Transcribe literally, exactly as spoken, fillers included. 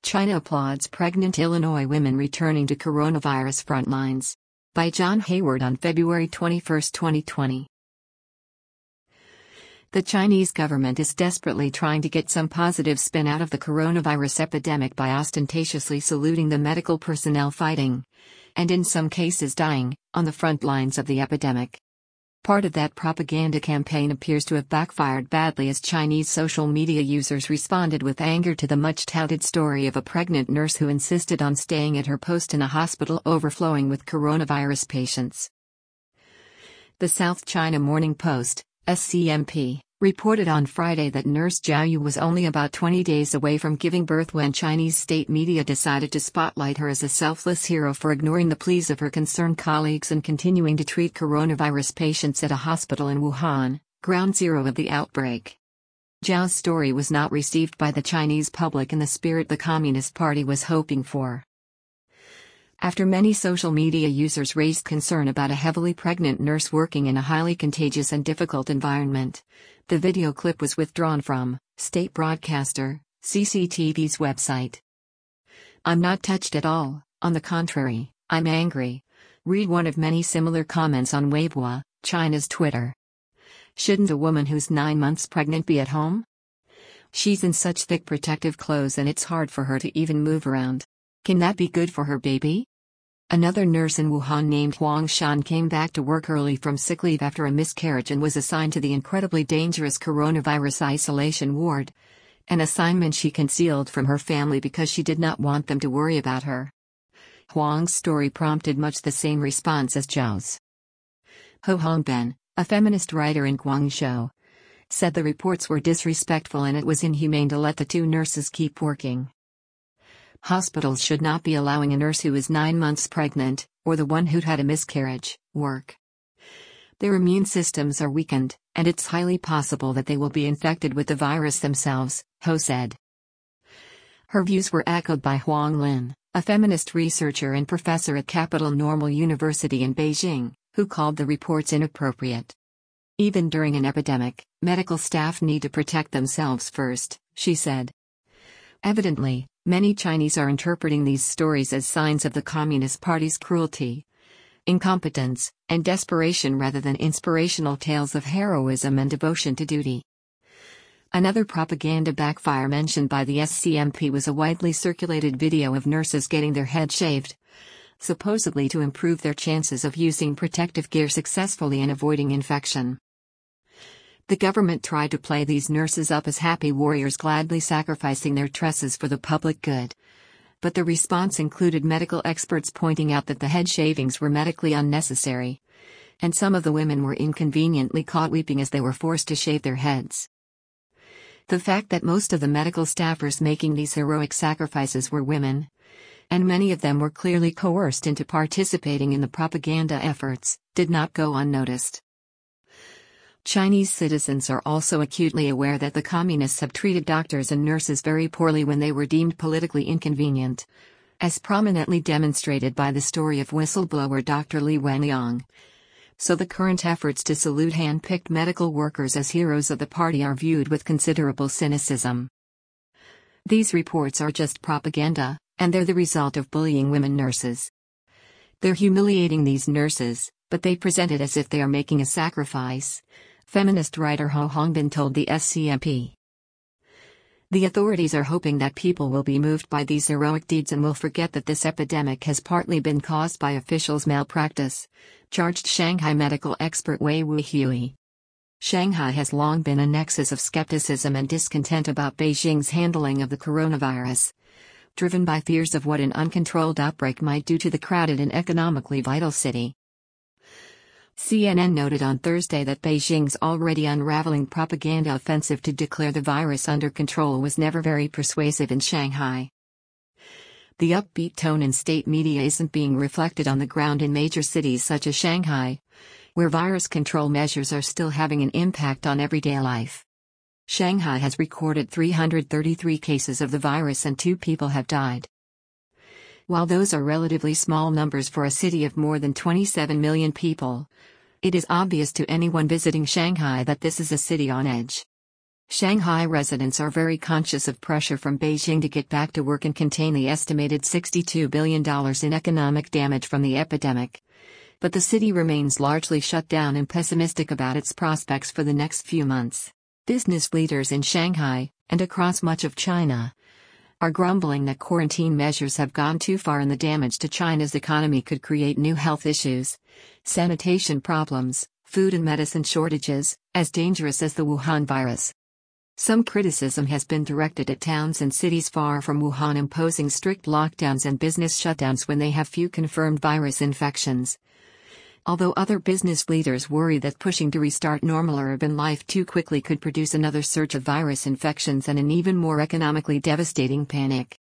China applauds pregnant Illinois women returning to coronavirus frontlines. By John Hayward on February twenty-first, twenty twenty. The Chinese government is desperately trying to get some positive spin out of the coronavirus epidemic by ostentatiously saluting the medical personnel fighting, and in some cases dying, on the front lines of the epidemic. Part of that propaganda campaign appears to have backfired badly as Chinese social media users responded with anger to the much-touted story of a pregnant nurse who insisted on staying at her post in a hospital overflowing with coronavirus patients. The South China Morning Post, S C M P, reported on Friday that nurse Zhao Yu was only about twenty days away from giving birth when Chinese state media decided to spotlight her as a selfless hero for ignoring the pleas of her concerned colleagues and continuing to treat coronavirus patients at a hospital in Wuhan, ground zero of the outbreak. Zhao's story was not received by the Chinese public in the spirit the Communist Party was hoping for. After many social media users raised concern about a heavily pregnant nurse working in a highly contagious and difficult environment, the video clip was withdrawn from state broadcaster C C T V's website. "I'm not touched at all, on the contrary, I'm angry," read one of many similar comments on Weibo, China's Twitter. "Shouldn't a woman who's nine months pregnant be at home? She's in such thick protective clothes and it's hard for her to even move around. Can that be good for her baby?" Another nurse in Wuhan named Huang Shan came back to work early from sick leave after a miscarriage and was assigned to the incredibly dangerous coronavirus isolation ward, an assignment she concealed from her family because she did not want them to worry about her. Huang's story prompted much the same response as Zhao's. Ho Hongben, a feminist writer in Guangzhou, said the reports were disrespectful and it was inhumane to let the two nurses keep working. Hospitals should not be allowing a nurse who is nine months pregnant, or the one who'd had a miscarriage, work. Their immune systems are weakened, and it's highly possible that they will be infected with the virus themselves, Ho said. Her views were echoed by Huang Lin, a feminist researcher and professor at Capital Normal University in Beijing, who called the reports inappropriate. "Even during an epidemic, medical staff need to protect themselves first," she said. Evidently, many Chinese are interpreting these stories as signs of the Communist Party's cruelty, incompetence, and desperation rather than inspirational tales of heroism and devotion to duty. Another propaganda backfire mentioned by the S C M P was a widely circulated video of nurses getting their heads shaved, supposedly to improve their chances of using protective gear successfully and avoiding infection. The government tried to play these nurses up as happy warriors gladly sacrificing their tresses for the public good. But the response included medical experts pointing out that the head shavings were medically unnecessary, and some of the women were inconveniently caught weeping as they were forced to shave their heads. The fact that most of the medical staffers making these heroic sacrifices were women, and many of them were clearly coerced into participating in the propaganda efforts, did not go unnoticed. Chinese citizens are also acutely aware that the communists have treated doctors and nurses very poorly when they were deemed politically inconvenient, as prominently demonstrated by the story of whistleblower Doctor Li Wenliang. So the current efforts to salute hand-picked medical workers as heroes of the party are viewed with considerable cynicism. These reports are just propaganda, and they're the result of bullying women nurses. They're humiliating these nurses, but they present it as if they are making a sacrifice, feminist writer Ho Hongben told the S C M P. The authorities are hoping that people will be moved by these heroic deeds and will forget that this epidemic has partly been caused by officials' malpractice, charged Shanghai medical expert Wei Wuhui. Shanghai has long been a nexus of skepticism and discontent about Beijing's handling of the coronavirus, driven by fears of what an uncontrolled outbreak might do to the crowded and economically vital city. C N N noted on Thursday that Beijing's already unraveling propaganda offensive to declare the virus under control was never very persuasive in Shanghai. The upbeat tone in state media isn't being reflected on the ground in major cities such as Shanghai, where virus control measures are still having an impact on everyday life. Shanghai has recorded three hundred thirty-three cases of the virus and two people have died. While those are relatively small numbers for a city of more than twenty-seven million people, it is obvious to anyone visiting Shanghai that this is a city on edge. Shanghai residents are very conscious of pressure from Beijing to get back to work and contain the estimated sixty-two billion dollars in economic damage from the epidemic. But the city remains largely shut down and pessimistic about its prospects for the next few months. Business leaders in Shanghai, and across much of China, are grumbling that quarantine measures have gone too far and the damage to China's economy could create new health issues, sanitation problems, food and medicine shortages, as dangerous as the Wuhan virus. Some criticism has been directed at towns and cities far from Wuhan imposing strict lockdowns and business shutdowns when they have few confirmed virus infections. Although other business leaders worry that pushing to restart normal urban life too quickly could produce another surge of virus infections and an even more economically devastating panic.